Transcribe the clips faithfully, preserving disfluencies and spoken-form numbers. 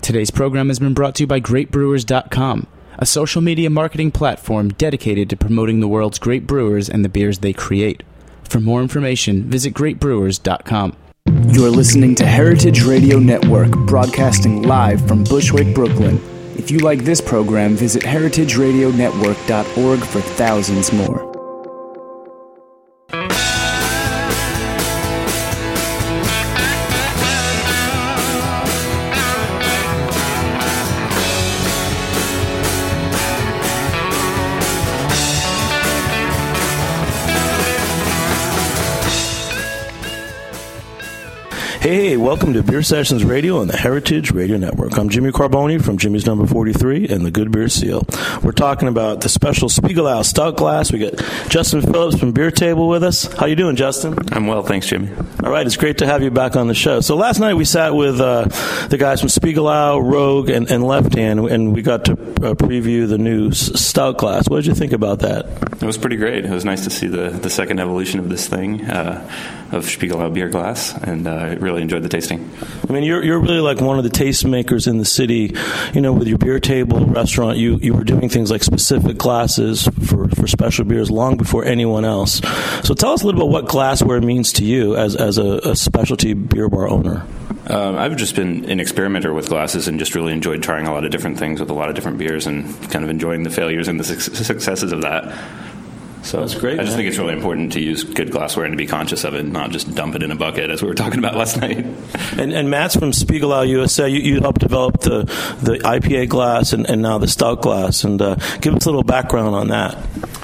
Today's program has been brought to you by great brewers dot com, a social media marketing platform dedicated to promoting the world's great brewers and the beers they create. For more information, visit great brewers dot com. You're listening to Heritage Radio Network, broadcasting live from Bushwick, Brooklyn. If you like this program, visit heritage radio network dot org for thousands more. Hey, welcome to Beer Sessions Radio on the Heritage Radio Network. I'm Jimmy Carboni from Jimmy's Number forty-three and the Good Beer Seal. We're talking about the special Spiegelau Stout Glass. We got Justin Phillips from Beer Table with us. How you doing, Justin? I'm well, thanks, Jimmy. All right, it's great to have you back on the show. So last night we sat with uh, the guys from Spiegelau, Rogue, and, and Left Hand, and we got to uh, preview the new s- Stout Glass. What did you think about that? It was pretty great. It was nice to see the, the second evolution of this thing, uh, of Spiegelau beer glass, and I uh, really enjoyed the tasting. I mean, you're you're really like one of the tastemakers in the city. You know, with your Beer Table restaurant, you, you were doing things like specific glasses for, for special beers long before anyone else. So tell us a little bit what glassware means to you as as a, a specialty beer bar owner. Uh, I've just been an experimenter with glasses and just really enjoyed trying a lot of different things with a lot of different beers and kind of enjoying the failures and the su- successes of that. So that's great. I just man. think it's really important to use good glassware and to be conscious of it, not just dump it in a bucket, as we were talking about last night. And, and Matt's from Spiegelau U S A. You, you helped develop the, the I P A glass and, and now the stout glass. And uh, give us a little background on that.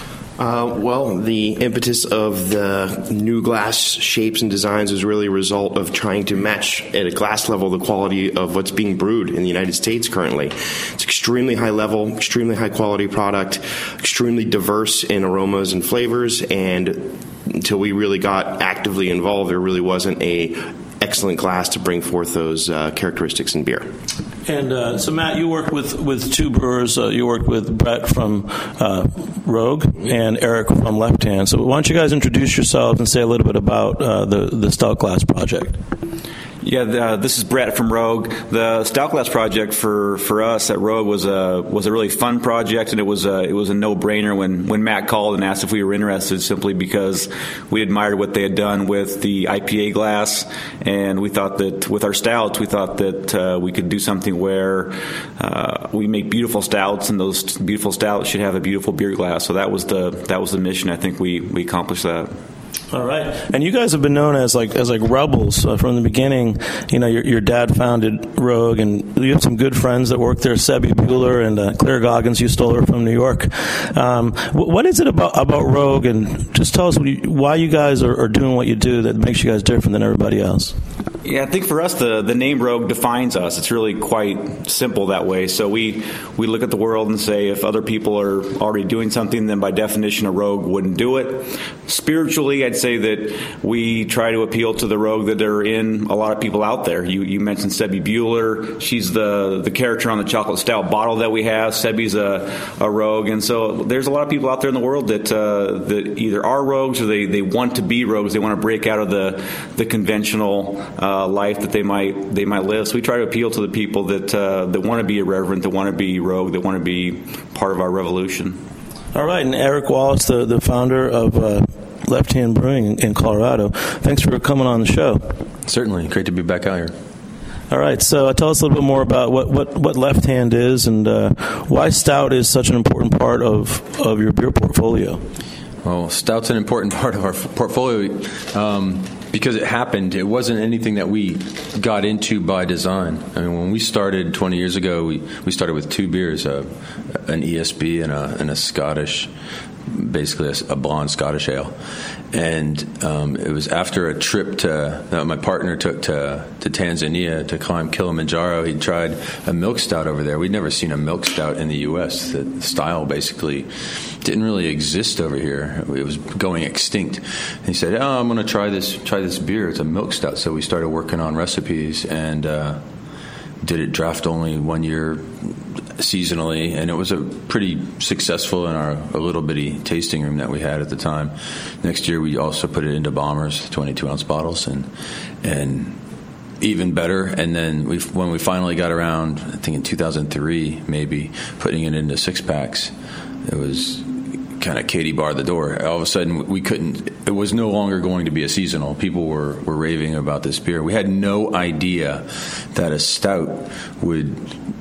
Uh, well, the impetus of the new glass shapes and designs was really a result of trying to match at a glass level the quality of what's being brewed in the United States currently. It's extremely high level, extremely high quality product, extremely diverse in aromas and flavors, and until we really got actively involved, there really wasn't a excellent glass to bring forth those uh, characteristics in beer. And uh, so, Matt, you worked with, with two brewers. Uh, you worked with Brett from uh, Rogue and Eric from Left Hand. So why don't you guys introduce yourselves and say a little bit about uh, the, the Stout Glass project? Yeah, the, this is Brett from Rogue. The Stout Glass project for, for us at Rogue was a was a really fun project, and it was a, it was a no-brainer when, when Matt called and asked if we were interested, simply because we admired what they had done with the I P A glass, and we thought that with our stouts, we thought that uh, we could do something where uh, we make beautiful stouts, and those beautiful stouts should have a beautiful beer glass. So that was the that was the mission. I think we, we accomplished that. All right, and you guys have been known as like as like rebels uh, from the beginning. You know, your your dad founded Rogue, and you have some good friends that work there. Sebby Bueller and uh, Claire Goggins. You stole her from New York. Um, what is it about about Rogue? And just tell us what you, why you guys are, are doing what you do that makes you guys different than everybody else. Yeah, I think for us, the, the name Rogue defines us. It's really quite simple that way. So we, we look at the world and say if other people are already doing something, then by definition a rogue wouldn't do it. Spiritually, I'd say that we try to appeal to the rogue that are in a lot of people out there. You you mentioned Sebby Bueller. She's the, the character on the chocolate stout bottle that we have. Sebby's a, a rogue. And so there's a lot of people out there in the world that uh, that either are rogues or they, they want to be rogues. They want to break out of the, the conventional uh, life that they might they might live. So we try to appeal to the people that uh, that want to be irreverent, that want to be rogue, that want to be part of our revolution. All right, and Eric Wallace, the, the founder of uh, Left Hand Brewing in, in Colorado. Thanks for coming on the show. Certainly, great to be back out here. All right, so uh, tell us a little bit more about what, what, what Left Hand is and uh, why stout is such an important part of, of your beer portfolio. Well, stout's an important part of our portfolio um, because it happened. It wasn't anything that we got into by design. I mean, when we started twenty years ago, we, we started with two beers, uh, an E S B and a, and a Scottish, basically a, a blonde Scottish ale. And um, it was after a trip to uh, my partner took to to Tanzania to climb Kilimanjaro. He tried a milk stout over there. We'd never seen a milk stout in the U S. The style basically didn't really exist over here. It was going extinct. And he said, "Oh, I'm going to try this try this beer. It's a milk stout." So we started working on recipes and uh, did it draft only one year seasonally, and it was a pretty successful in our a little bitty tasting room that we had at the time. Next year we also put it into bombers, twenty-two ounce bottles, and and even better. And then we, when we finally got around, I think in two thousand three, maybe putting it into six packs, it was kind of Katie barred the door. All of a sudden, we couldn't. It was no longer going to be a seasonal. People were, were raving about this beer. We had no idea that a stout would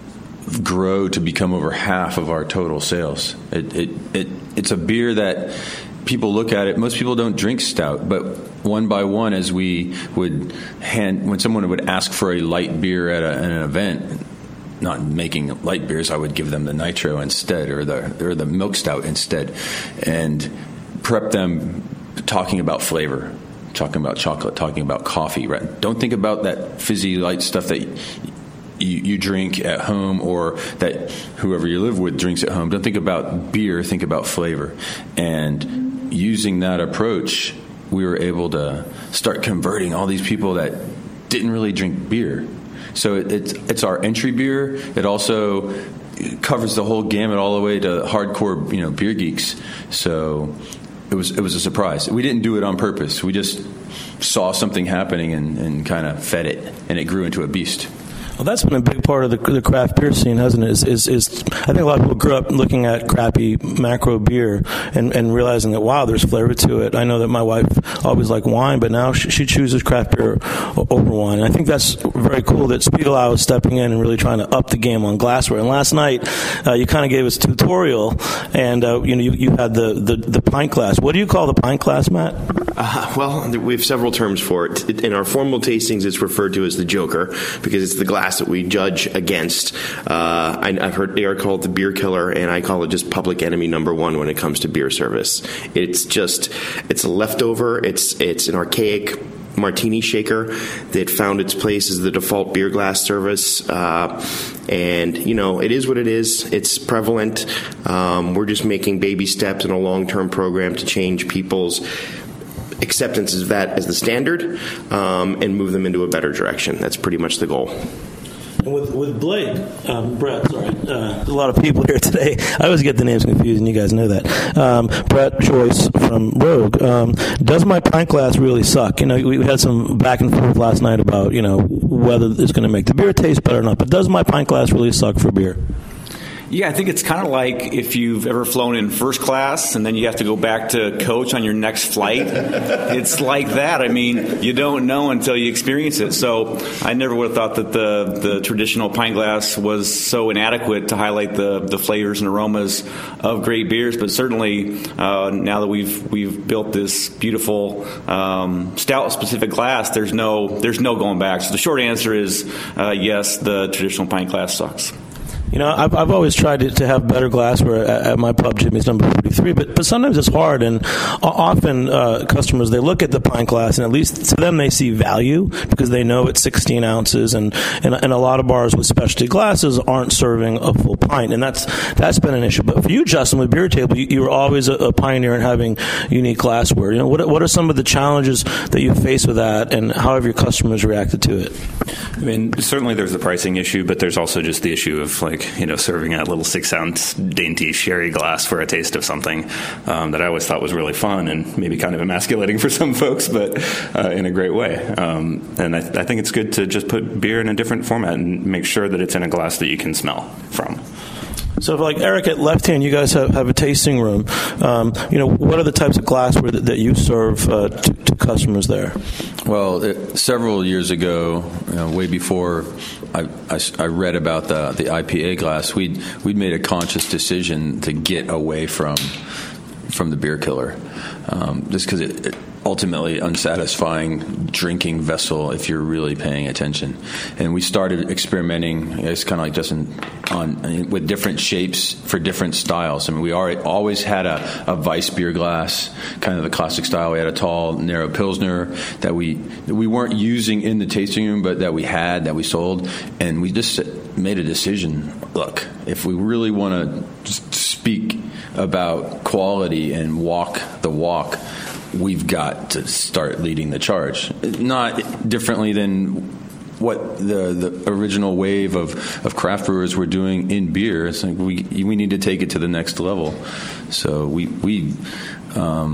grow to become over half of our total sales. It, it, it it's a beer that people look at it. Most people don't drink stout, but one by one, as we would hand, when someone would ask for a light beer at, a, at an event, not making light beers, I would give them the nitro instead, or the or the milk stout instead, and prep them talking about flavor, talking about chocolate, talking about coffee. Right? Don't think about that fizzy light stuff that you, you drink at home, or that whoever you live with drinks at home. Don't think about beer. Think about flavor. And using that approach, we were able to start converting all these people that didn't really drink beer. So it, it's it's our entry beer. It also covers the whole gamut, all the way to hardcore, you know, beer geeks. So it was it was a surprise. We didn't do it on purpose. We just saw something happening and, and kind of fed it, and it grew into a beast. Well, that's been a big part of the, the craft beer scene, hasn't it? Is, is, is I think a lot of people grew up looking at crappy macro beer and, and realizing that, wow, there's flavor to it. I know that my wife always liked wine, but now she, she chooses craft beer over wine. And I think that's very cool that Spiegelau is stepping in and really trying to up the game on glassware. And last night, uh, you kind of gave us a tutorial, and uh, you know, you, you had the, the, the pint glass. What do you call the pint glass, Matt? Uh, well, we have several terms for it. In our formal tastings, it's referred to as the Joker because it's the glass that we judge against. Uh, I, I've heard Eric call it the beer killer, and I call it just public enemy number one when it comes to beer service. It's just, it's a leftover. It's it's an archaic martini shaker that found its place as the default beer glass service. Uh, and, you know, it is what it is. It's prevalent. Um, we're just making baby steps in a long-term program to change people's acceptance of that as the standard, um, and move them into a better direction. That's pretty much the goal. And with, with Blake, um, Brett, sorry, uh, there's a lot of people here today. I always get the names confused, and you guys know that. Um, Brett Joyce from Rogue. Um, does my pint glass really suck? You know, we had some back and forth last night about, you know, whether it's going to make the beer taste better or not. But does my pint glass really suck for beer? Yeah, I think it's kind of like if you've ever flown in first class and then you have to go back to coach on your next flight. It's like that. I mean, you don't know until you experience it. So I never would have thought that the, the traditional pint glass was so inadequate to highlight the, the flavors and aromas of great beers. But certainly uh, now that we've we've built this beautiful um, stout-specific glass, there's no there's no going back. So the short answer is uh, yes, the traditional pint glass sucks. You know, I've, I've always tried to, to have better glassware at, at my pub, Jimmy's number thirty-three, but, but sometimes it's hard, and often uh, customers, they look at the pint glass, and at least to them they see value because they know it's sixteen ounces, and, and, and a lot of bars with specialty glasses aren't serving a full pint, and that's that's been an issue. But for you, Justin, with Beer Table, you, you were always a, a pioneer in having unique glassware. You know, what, what are some of the challenges that you face with that, and how have your customers reacted to it? I mean, certainly there's the pricing issue, but there's also just the issue of, like, you know, serving a little six-ounce dainty sherry glass for a taste of something um, that I always thought was really fun and maybe kind of emasculating for some folks, but uh, in a great way. Um, and I, I think it's good to just put beer in a different format and make sure that it's in a glass that you can smell from. So, like Eric at Left Hand, you guys have, have a tasting room. Um, you know, what are the types of glassware that, that you serve uh, to, to customers there? Well, it, several years ago, you know, way before I, I, I read about the the I P A glass, we'd we'd made a conscious decision to get away from from the beer killer, um, just because it, it ultimately unsatisfying drinking vessel if you're really paying attention. And we started experimenting, it's kind of like Justin, on with different shapes for different styles. I mean, we already, always had a, a Weiss beer glass, kind of the classic style. We had a tall, narrow Pilsner that we that we weren't using in the tasting room, but that we had, that we sold. And we just made a decision, look, if we really want to speak about quality and walk the walk, we've got to start leading the charge. Not differently than what the, the original wave of, of craft brewers were doing in beer. It's like we we need to take it to the next level. So we we um,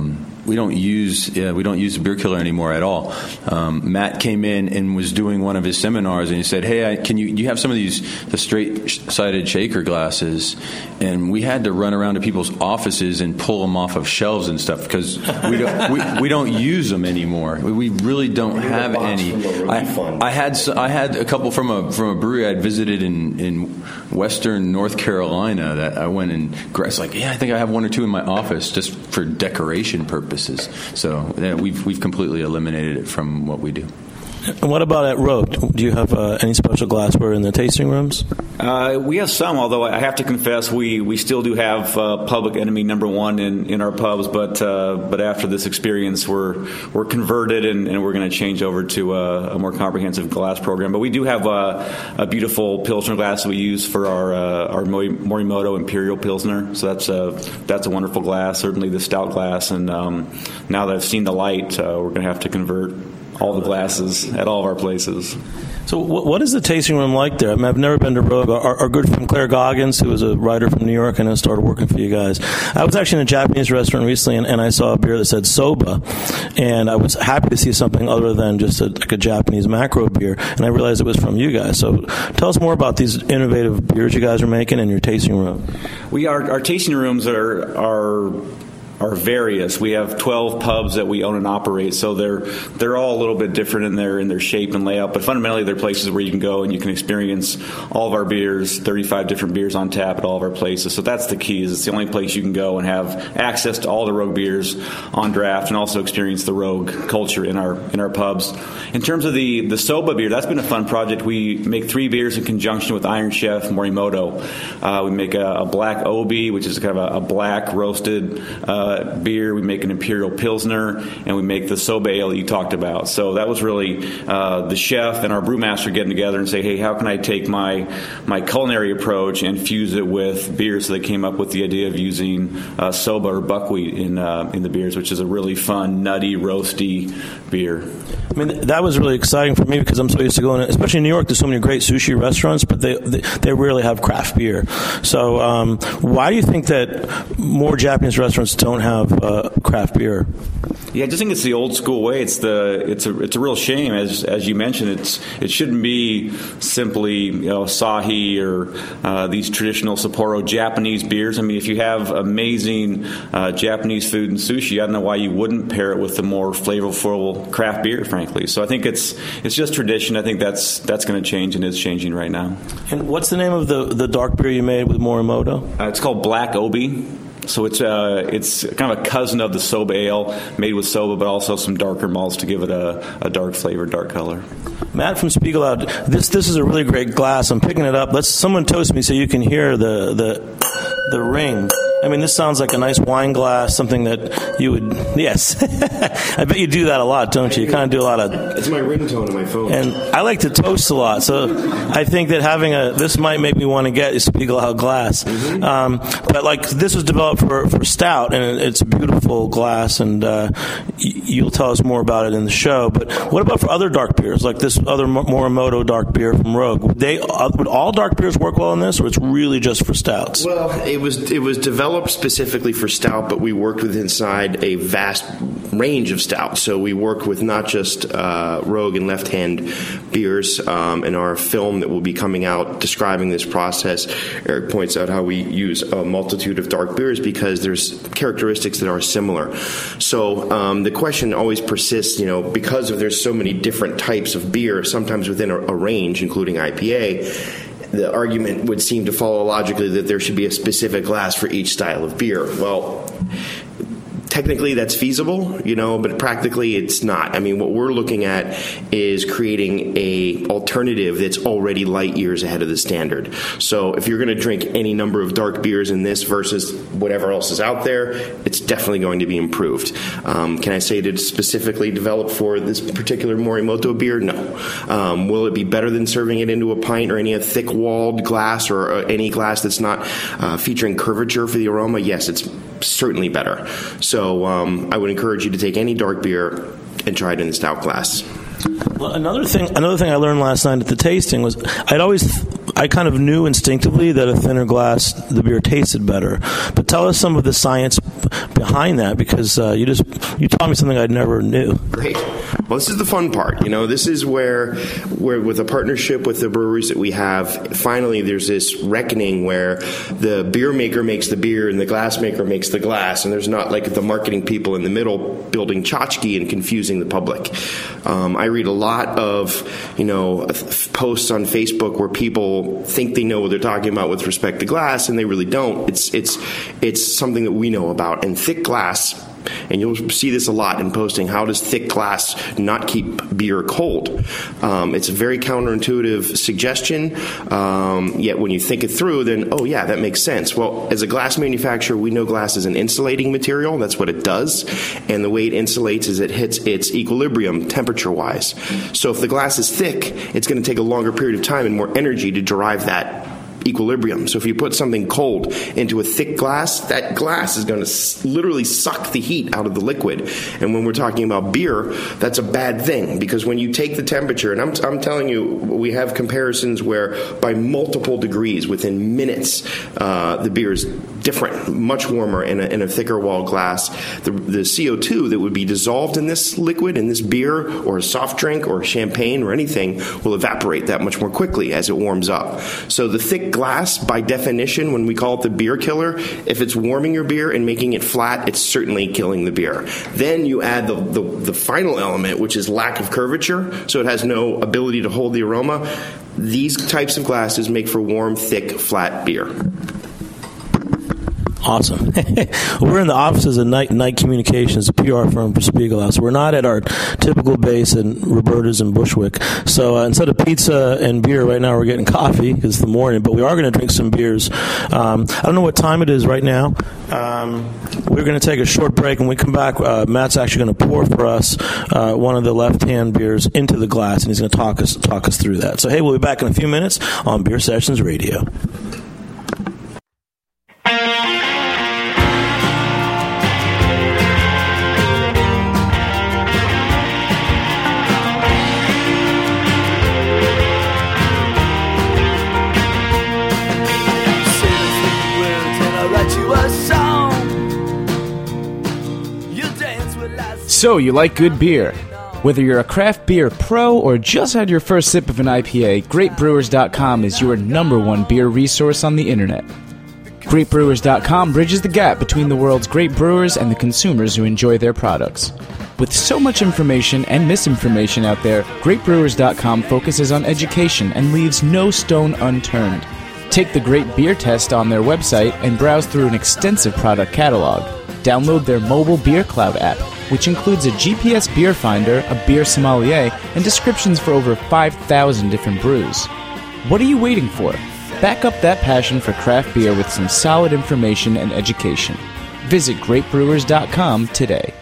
we don't use uh, we don't use the beer killer anymore at all. Um, Matt came in and was doing one of his seminars, and he said, "Hey, I, can you you have some of these the straight-sided shaker glasses?" And we had to run around to people's offices and pull them off of shelves and stuff because we don't we, we don't use them anymore. We, we really don't have any. I, I had I had a couple from a from a brewery I'd visited in in Western North Carolina that I went and it's like, yeah, I think I have one or two in my office just for decoration purposes. So yeah, we've we've completely eliminated it from what we do. And what about at Rogue? Do you have uh, any special glassware in the tasting rooms? Uh, we have some, although I have to confess we, we still do have uh, Public Enemy number one in, in our pubs. But uh, but after this experience, we're we're converted and, and we're going to change over to a, a more comprehensive glass program. But we do have a, a beautiful Pilsner glass that we use for our uh, our Morimoto Imperial Pilsner. So that's a that's a wonderful glass. Certainly the stout glass. And um, now that I've seen the light, uh, we're going to have to convert all the glasses at all of our places. So what, what is the tasting room like there? I mean, I've never been to Rogue. Our, our good friend Claire Goggins, who is a writer from New York and has started working for you guys. I was actually in a Japanese restaurant recently, and, and I saw a beer that said soba, and I was happy to see something other than just a, like a Japanese macro beer, and I realized it was from you guys. So tell us more about these innovative beers you guys are making in your tasting room. We are, our tasting rooms are are are various. We have twelve pubs that we own and operate, so they're they're all a little bit different in their in their shape and layout. But fundamentally, they're places where you can go and you can experience all of our beers, thirty-five different beers on tap at all of our places. So that's the key. Is it's the only place you can go and have access to all the Rogue beers on draft, and also experience the Rogue culture in our in our pubs. In terms of the the soba beer, that's been a fun project. We make three beers in conjunction with Iron Chef Morimoto. Uh, we make a, a black Obi, which is kind of a, a black roasted Uh, beer. We make an Imperial Pilsner, and we make the soba ale that you talked about. So that was really uh, the chef and our brewmaster getting together and say, hey, how can I take my my culinary approach and fuse it with beer? So they came up with the idea of using uh, soba or buckwheat in uh, in the beers, which is a really fun, nutty, roasty beer. I mean, that was really exciting for me because I'm so used to going, especially in New York, there's so many great sushi restaurants, but they they, they rarely have craft beer. So um, why do you think that more Japanese restaurants don't have uh, craft beer? Yeah, I just think it's the old school way. It's the it's a it's a real shame, as as you mentioned. It's it shouldn't be simply you know Asahi or uh, these traditional Sapporo Japanese beers. I mean, if you have amazing uh, Japanese food and sushi, I don't know why you wouldn't pair it with the more flavorful craft beer, frankly. So I think it's it's just tradition. I think that's that's going to change and is changing right now. And what's the name of the the dark beer you made with Morimoto? Uh, it's called Black Obi. So it's uh, it's kind of a cousin of the soba ale, made with soba, but also some darker malts to give it a, a dark flavor, dark color. Matt from Speak Aloud, this this is a really great glass. I'm picking it up. Let's someone toast me so you can hear the the the ring. I mean, this sounds like a nice wine glass, something that you would, yes. I bet you do that a lot, don't you? You kind of do a lot of... It's my ringtone on my phone. And I like to toast a lot, so I think that having a, this might make me want to get a Speak Aloud glass. Mm-hmm. Um, but, like, this was developed for, for stout, and it's a beautiful glass, and uh, you'll tell us more about it in the show. But what about for other dark beers, like this other Morimoto dark beer from Rogue? Would, they, uh, would all dark beers work well in this, or it's really just for stouts? Well, it was it was developed specifically for stout, but we worked with inside a vast range of stouts. So we worked with not just uh, Rogue and Left Hand beers. Um, in our film that will be coming out describing this process, Eric points out how we use a multitude of dark beers because there's characteristics that are similar. So um, the question always persists, you know, because of there's so many different types of beer, sometimes within a, a range, including I P A, the argument would seem to follow logically that there should be a specific glass for each style of beer. Well, technically that's feasible, you know, but practically it's not. I mean, what we're looking at is creating a alternative that's already light years ahead of the standard. So if you're going to drink any number of dark beers in this versus whatever else is out there, it's definitely going to be improved. Um, can I say that it's specifically developed for this particular Morimoto beer? No. Um, will it be better than serving it into a pint or any thick-walled glass or uh, any glass that's not uh, featuring curvature for the aroma? Yes, it's certainly better. So um, I would encourage you to take any dark beer and try it in the stout glass. Well, another thing, another thing I learned last night at the tasting was I'd always I kind of knew instinctively that a thinner glass, the beer tasted better. But tell us some of the science behind that, because uh, you just you taught me something I never knew. Great. Well, this is the fun part. You know, this is where, where with a partnership with the breweries that we have, finally there's this reckoning where the beer maker makes the beer and the glass maker makes the glass, and there's not like the marketing people in the middle building tchotchke and confusing the public. Um, I read a lot of, you know, posts on Facebook where people think they know what they're talking about with respect to glass, and they really don't. It's it's it's something that we know about. And thick glass, and you'll see this a lot in posting, how does thick glass not keep beer cold? Um, it's a very counterintuitive suggestion, um, yet when you think it through, then, oh yeah, that makes sense. Well, as a glass manufacturer, we know glass is an insulating material. That's what it does. And the way it insulates is it hits its equilibrium temperature-wise. So if the glass is thick, it's going to take a longer period of time and more energy to derive that equilibrium. So if you put something cold into a thick glass, that glass is going to s- literally suck the heat out of the liquid. And when we're talking about beer, that's a bad thing, because when you take the temperature, and I'm, I'm telling you, we have comparisons where by multiple degrees, within minutes, uh, the beer is different, much warmer in a, in a thicker wall glass. The, the C O two that would be dissolved in this liquid, in this beer or a soft drink or champagne or anything, will evaporate that much more quickly as it warms up. So the thick glass, by definition, when we call it the beer killer, if it's warming your beer and making it flat, it's certainly killing the beer. Then you add the, the, the final element, which is lack of curvature, so it has no ability to hold the aroma. These types of glasses make for warm, thick, flat beer. Awesome. We're in the offices of Night Night Communications, a P R firm for Spiegelhaus. We're not at our typical base in Roberta's and Bushwick. So uh, instead of pizza and beer, right now we're getting coffee because it's the morning, but we are going to drink some beers. Um, I don't know what time it is right now. Um, we're going to take a short break, and when we come back, uh, Matt's actually going to pour for us uh, one of the left-hand beers into the glass, and he's going to talk us talk us through that. So, hey, we'll be back in a few minutes on Beer Sessions Radio. So, you like good beer? Whether you're a craft beer pro or just had your first sip of an I P A, great brewers dot com is your number one beer resource on the internet. great brewers dot com bridges the gap between the world's great brewers and the consumers who enjoy their products. With so much information and misinformation out there, great brewers dot com focuses on education and leaves no stone unturned. Take the Great Beer Test on their website and browse through an extensive product catalog. Download their mobile Beer Cloud app, which includes a G P S beer finder, a beer sommelier, and descriptions for over five thousand different brews. What are you waiting for? Back up that passion for craft beer with some solid information and education. Visit great brewers dot com today.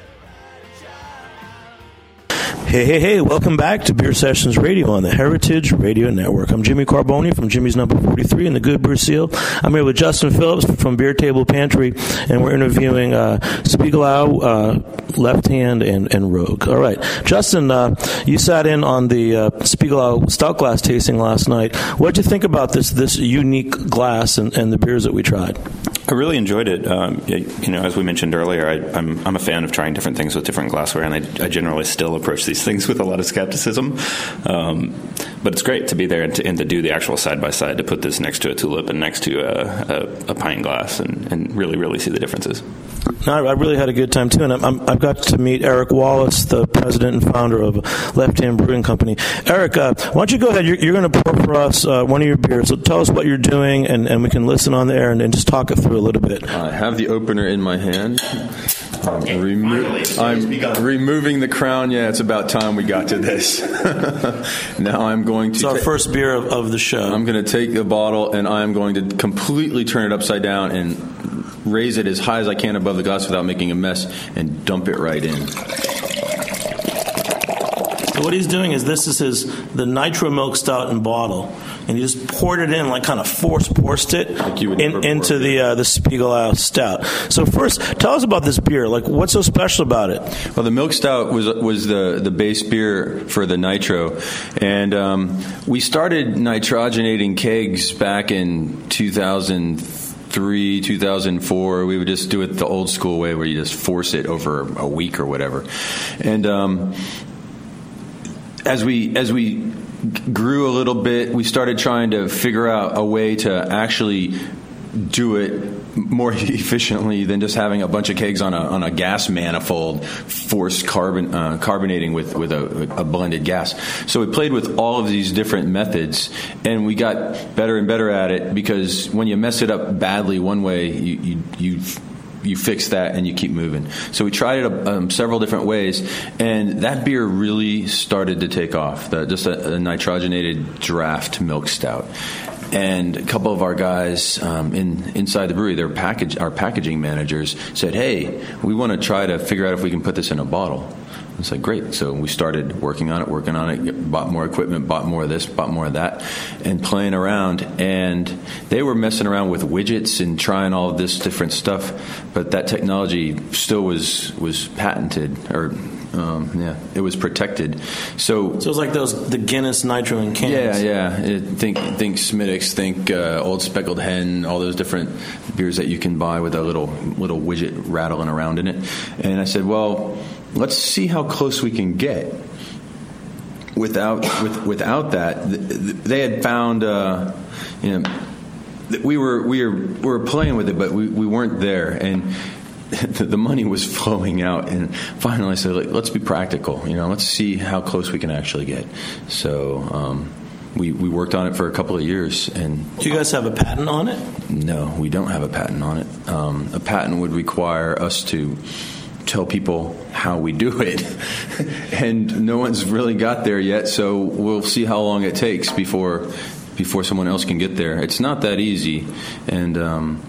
Hey, hey, hey, welcome back to Beer Sessions Radio on the Heritage Radio Network. I'm Jimmy Carboni from Jimmy's Number forty-three in the Good Brew Seal. I'm here with Justin Phillips from Beer Table Pantry, and we're interviewing uh, Spiegelau, uh, Left Hand, and, and Rogue. All right. Justin, uh, you sat in on the uh, Spiegelau Stout Glass tasting last night. What did you think about this this unique glass and, and the beers that we tried? I really enjoyed it. Um, you know, as we mentioned earlier, I, I'm I'm a fan of trying different things with different glassware, and I, I generally still approach these things with a lot of skepticism. Um, but it's great to be there and to, and to do the actual side by side, to put this next to a tulip and next to a, a, a pint glass, and, and really, really see the differences. No, I really had a good time too, and I'm, I'm, I've got to meet Eric Wallace, the president and founder of Left Hand Brewing Company. Eric, uh, why don't you go ahead? You're, you're going to pour for us uh, one of your beers. So tell us what you're doing, and, and we can listen on the air and, and just talk it through a little bit. I have the opener in my hand. I'm, remo- I'm removing the crown. Yeah, it's about time we got to this. Now I'm going to. It's our ta- first beer of, of the show. I'm going to take the bottle and I'm going to completely turn it upside down and raise it as high as I can above the glass without making a mess and dump it right in. So what he's doing is this is his the Nitro Milk Stout in bottle, and you just poured it in, like kind of force forced it like you would in, into the uh, the Spiegelau Stout. So first, tell us about this beer. Like, what's so special about it? Well, the Milk Stout was was the, the base beer for the nitro, and um, we started nitrogenating kegs back in two thousand three, two thousand four. We would just do it the old school way, where you just force it over a week or whatever. And um, as we as we grew a little bit, we started trying to figure out a way to actually do it more efficiently than just having a bunch of kegs on a on a gas manifold, forced carbon uh, carbonating with with a, a blended gas. So we played with all of these different methods, and we got better and better at it, because when you mess it up badly one way, you you, you you fix that and you keep moving. So we tried it um, several different ways, and that beer really started to take off. The, just a, a nitrogenated draft milk stout. And a couple of our guys um, in inside the brewery, their package, our packaging managers, said, "Hey, we want to try to figure out if we can put this in a bottle." It's like, great. So we started working on it, working on it, bought more equipment, bought more of this, bought more of that, and playing around. And they were messing around with widgets and trying all of this different stuff, but that technology still was was patented, or um, yeah, it was protected. So, so it was like those the Guinness Nitro in cans. Yeah, yeah. It, think think Smittix, think uh, Old Speckled Hen, all those different beers that you can buy with a little little widget rattling around in it. And I said, well, let's see how close we can get. Without with, without that, they had found, uh, you know, we were we were we were playing with it, but we, we weren't there, and the money was flowing out. And finally, I said, like, let's be practical. You know, let's see how close we can actually get. So um, we we worked on it for a couple of years. And do you guys have a patent on it? No, we don't have a patent on it. Um, a patent would require us to tell people how we do it, and no one's really got there yet, so we'll see how long it takes before before someone else can get there. It's not that easy, and um,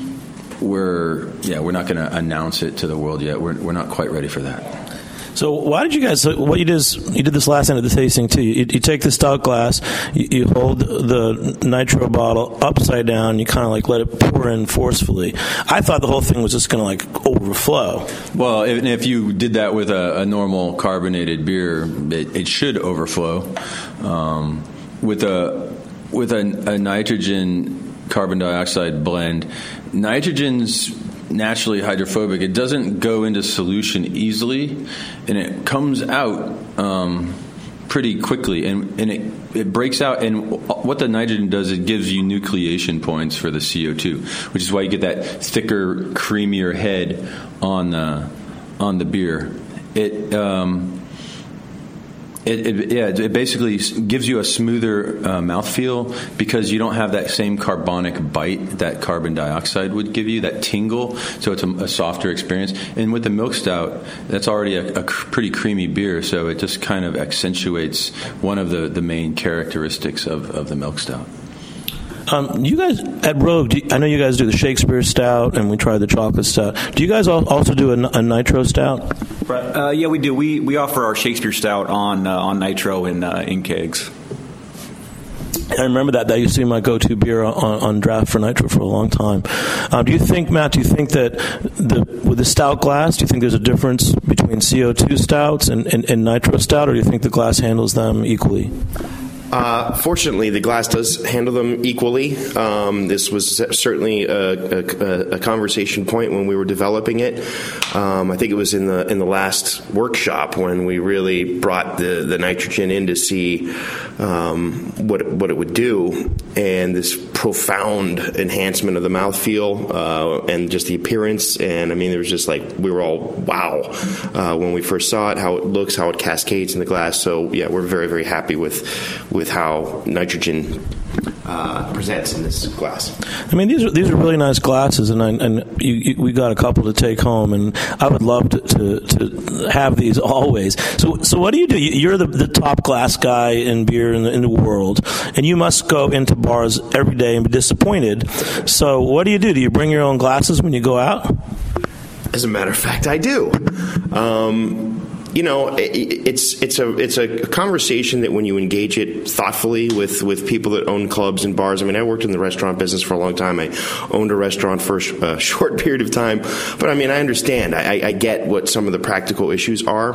we're yeah we're not going to announce it to the world yet. We're we're not quite ready for that. So why did you guys? What you did is you did this last night at the tasting too. You, you take the stout glass, you, you hold the nitro bottle upside down, you kind of like let it pour in forcefully. I thought the whole thing was just going to like overflow. Well, if, if you did that with a, a normal carbonated beer, it, it should overflow. Um, with a with a, a nitrogen carbon dioxide blend, nitrogen's naturally hydrophobic. It doesn't go into solution easily, and it comes out um, pretty quickly, and, and it, it breaks out. And what the nitrogen does, it gives you nucleation points for the C O two, which is why you get that thicker, creamier head on the on the beer. It um, It, it, yeah, it basically gives you a smoother uh, mouthfeel, because you don't have that same carbonic bite that carbon dioxide would give you, that tingle. So it's a, a softer experience. And with the milk stout, that's already a, a cr- pretty creamy beer, so it just kind of accentuates one of the, the main characteristics of, of the milk stout. Um, you guys at Rogue, do you, I know you guys do the Shakespeare Stout, and we tried the chocolate stout. Do you guys also do a, a nitro stout? Uh, yeah, we do. We we offer our Shakespeare Stout on uh, on nitro in uh, in kegs. I remember that. That used to be my go-to beer on, on draft for nitro for a long time. Um, do you think, Matt, do you think that the with the stout glass, do you think there's a difference between C O two stouts and, and, and nitro stout, or do you think the glass handles them equally? Uh, fortunately, the glass does handle them equally. Um, this was certainly a, a, a conversation point when we were developing it. Um, I think it was in the in the last workshop when we really brought the, the nitrogen in to see um, what what it would do, and this profound enhancement of the mouthfeel uh, and just the appearance. And I mean, there was just like we were all wow uh, when we first saw it, how it looks, how it cascades in the glass. So yeah, we're very very happy with. with how nitrogen uh, presents in this glass. I mean, these are these are really nice glasses, and I, and you, you, we got a couple to take home, and I would love to, to, to have these always. So, so what do you do? You're the, the top glass guy in beer in the, in the world, and you must go into bars every day and be disappointed. So, what do you do? Do you bring your own glasses when you go out? As a matter of fact, I do. Um, you know, it, it's it's a it's a conversation that when you engage it thoughtfully with, with people that own clubs and bars. I mean, I worked in the restaurant business for a long time. I owned a restaurant for a short period of time, but I mean, I understand. I, I get what some of the practical issues are,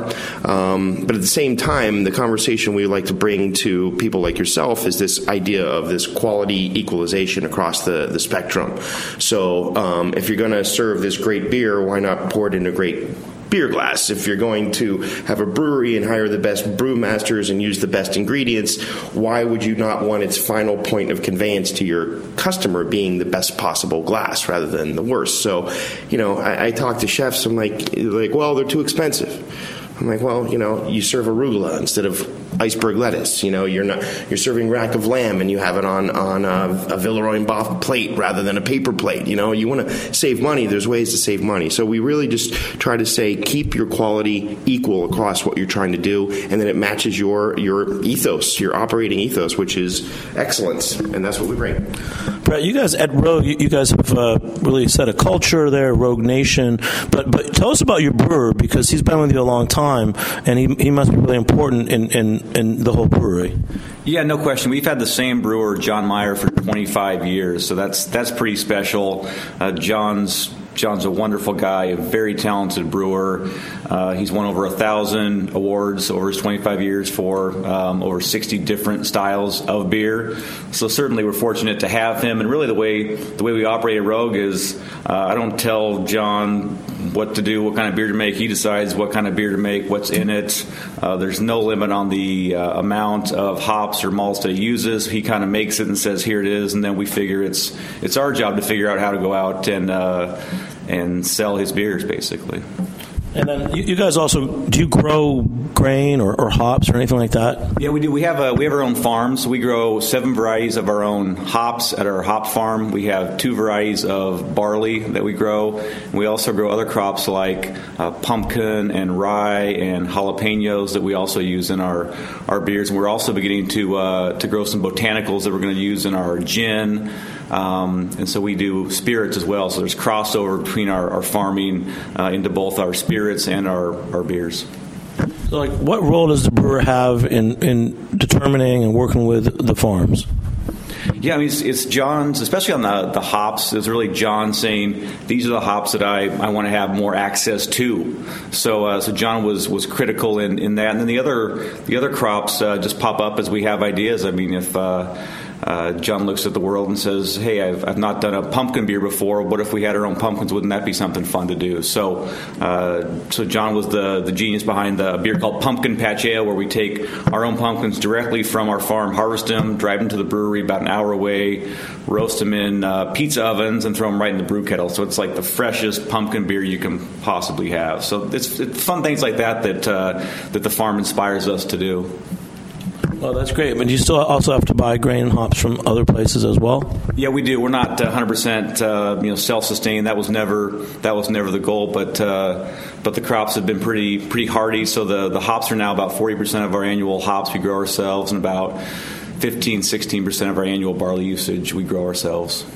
um, but at the same time, the conversation we like to bring to people like yourself is this idea of this quality equalization across the the spectrum. So, um, if you're going to serve this great beer, why not pour it in a great beer glass? If you're going to have a brewery and hire the best brewmasters and use the best ingredients, why would you not want its final point of conveyance to your customer being the best possible glass rather than the worst? So, you know, I, I talk to chefs. I'm like, like, well, they're too expensive. I'm like, well, you know, you serve arugula instead of iceberg lettuce. You know, you're not you're serving rack of lamb and you have it on on a, a Villeroy-Boeuf plate rather than a paper plate. You know, you want to save money. There's ways to save money. So we really just try to say keep your quality equal across what you're trying to do, and then it matches your your ethos, your operating ethos, which is excellence, and that's what we bring. Brett, you guys at Rogue, you guys have uh, really set a culture there, Rogue Nation. But but tell us about your brewer, because he's been with you a long time, and he he must be really important in, in, in the whole brewery. Yeah, no question. We've had the same brewer, John Meyer, for twenty-five years, so that's that's pretty special. Uh, John's John's a wonderful guy, a very talented brewer. Uh, he's won over a thousand awards over his twenty-five years for um, over sixty different styles of beer. So certainly we're fortunate to have him. And really the way the way we operate at Rogue is uh, I don't tell John what to do, what kind of beer to make. He decides what kind of beer to make, what's in it. Uh, there's no limit on the uh, amount of hops or malts that he uses. He kind of makes it and says, here it is, and then we figure it's it's our job to figure out how to go out and uh, and sell his beers, basically. And then you, you guys also, do you grow grain or, or hops or anything like that? Yeah, we do. We have a, we have our own farm, so we grow seven varieties of our own hops at our hop farm. We have two varieties of barley that we grow. We also grow other crops like uh, pumpkin and rye and jalapenos that we also use in our, our beers. And we're also beginning to uh, to grow some botanicals that we're going to use in our gin. Um, and so we do spirits as well. So there's crossover between our, our farming uh, into both our spirits and our, our beers. So, like, what role does the brewer have in, in determining and working with the farms? Yeah, I mean, it's, it's John's, especially on the, the hops, it's really John saying, these are the hops that I, I want to have more access to. So uh, so John was, was critical in, in that. And then the other the other crops uh, just pop up as we have ideas. I mean, if uh, uh, John looks at the world and says, hey, I've, I've not done a pumpkin beer before. What if we had our own pumpkins? Wouldn't that be something fun to do? So uh, so John was the, the genius behind the beer called Pumpkin Patch Ale, where we take our own pumpkins directly from our farm, harvest them, drive them to the brewery about an hour away, roast them in uh, pizza ovens, and throw them right in the brew kettle. So it's like the freshest pumpkin beer you can possibly have. So it's, it's fun things like that that uh, that the farm inspires us to do. Well, that's great. But do you still also have to buy grain and hops from other places as well? Yeah, we do. We're not one hundred percent uh, you know self-sustained. That was never that was never the goal. But uh, but the crops have been pretty pretty hardy. So the the hops are now about forty percent of our annual hops we grow ourselves, and about fifteen, sixteen percent of our annual barley usage we grow ourselves.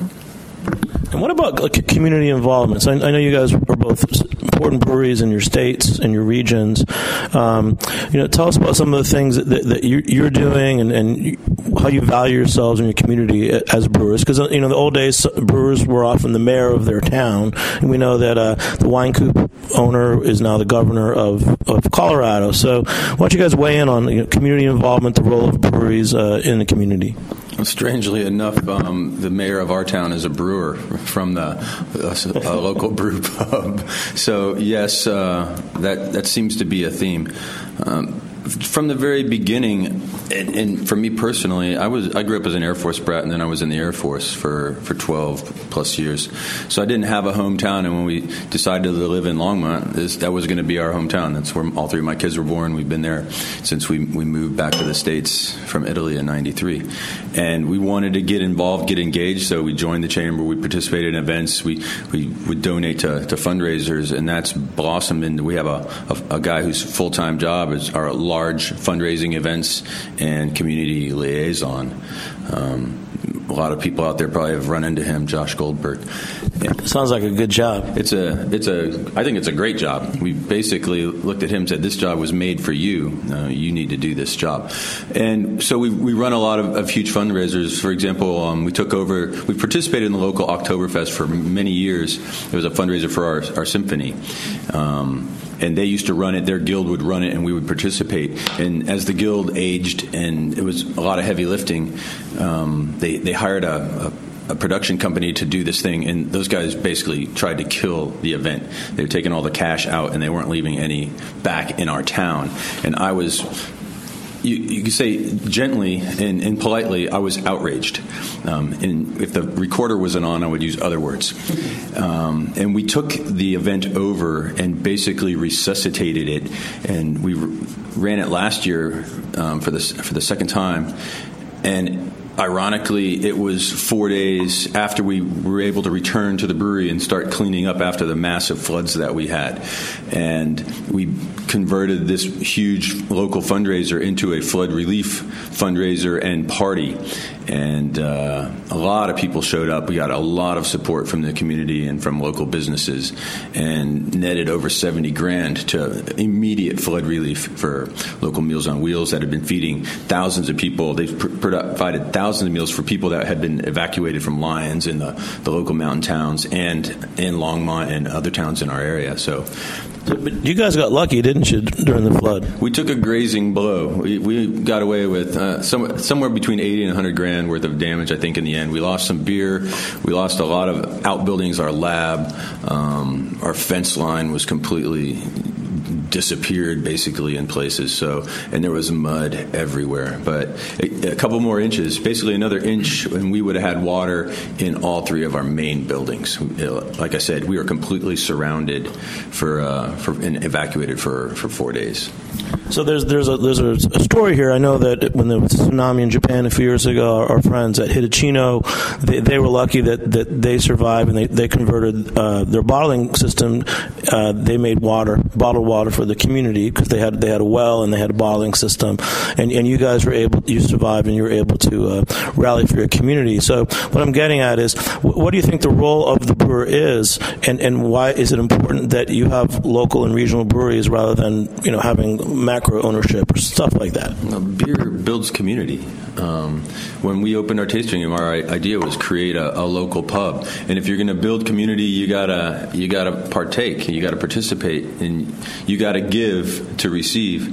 And what about like, community involvement? So I, I know you guys are both important breweries in your states and your regions. Um, you know, tell us about some of the things that, that, that you're, you're doing and, and you, how you value yourselves in your community as brewers. Because you know, in the old days, brewers were often the mayor of their town, and we know that uh, the Wine Coop owner is now the governor of, of Colorado. So why don't you guys weigh in on you know, community involvement, the role of breweries uh, in the community? Strangely enough, um, the mayor of our town is a brewer from the uh, local brew pub. So yes, uh, that that seems to be a theme. Um, from the very beginning, and, and for me personally, I was I grew up as an Air Force brat, and then I was in the Air Force for, for twelve plus years. So I didn't have a hometown, and when we decided to live in Longmont, this, that was going to be our hometown. That's where all three of my kids were born. We've been there since we we moved back to the States from Italy in ninety-three. And we wanted to get involved, get engaged, so we joined the chamber. We participated in events. We we would donate to, to fundraisers, and that's blossomed into. We have a, a, a guy whose full-time job is our large fundraising events and community liaison. Um, a lot of people out there probably have run into him, Josh Goldberg. Yeah. Sounds like a good job. It's a, it's a, I think it's a great job. We basically looked at him and said, this job was made for you. Uh, you need to do this job. And so we we run a lot of, of huge fundraisers. For example, um, we took over, we participated in the local Oktoberfest for many years. It was a fundraiser for our, our symphony. Um, and they used to run it, their guild would run it, and we would participate. And as the guild aged, and it was a lot of heavy lifting, um, they, they hired a, a, a production company to do this thing, and those guys basically tried to kill the event. They were taking all the cash out, and they weren't leaving any back in our town. And I was... You, you could say gently and, and politely, I was outraged. Um, and if the recorder wasn't on, I would use other words. Um, and we took the event over and basically resuscitated it. And we r- ran it last year um, for, this, for the second time. And ironically, it was four days after we were able to return to the brewery and start cleaning up after the massive floods that we had. And we converted this huge local fundraiser into a flood relief fundraiser and party. And uh, a lot of people showed up. We got a lot of support from the community and from local businesses, and netted over seventy grand to immediate flood relief for local Meals on Wheels that had been feeding thousands of people. They've pr- provided thousands of meals for people that had been evacuated from Lyons in the, the local mountain towns and in Longmont and other towns in our area. So, but you guys got lucky, didn't you, during the flood? We took a grazing blow. We, we got away with uh, some, somewhere between eighty and one hundred grand worth of damage, I think, in the end. We lost some beer. We lost a lot of outbuildings, our lab. Um, our fence line was completely disappeared, basically, in places. So, and there was mud everywhere. But a, a couple more inches, basically another inch, and we would have had water in all three of our main buildings. Like I said, we were completely surrounded for, uh, for and evacuated for, for four days. So there's there's a there's a, a story here. I know that when there was a tsunami in Japan a few years ago, our, our friends at Hitachino, they, they were lucky that, that they survived, and they, they converted uh, their bottling system. Uh, they made water, bottled water for the community, because they had they had a well and they had a bottling system, and and you guys were able, you survived, and you were able to uh, rally for your community. So what I'm getting at is, what do you think the role of the brewer is, and and why is it important that you have local and regional breweries rather than, you know, having macro ownership or stuff like that? Well, beer builds community. Um, when we opened our tasting room, our idea was create a, a local pub, and if you're going to build community, you gotta you gotta partake, you gotta participate, and you gotta give to receive.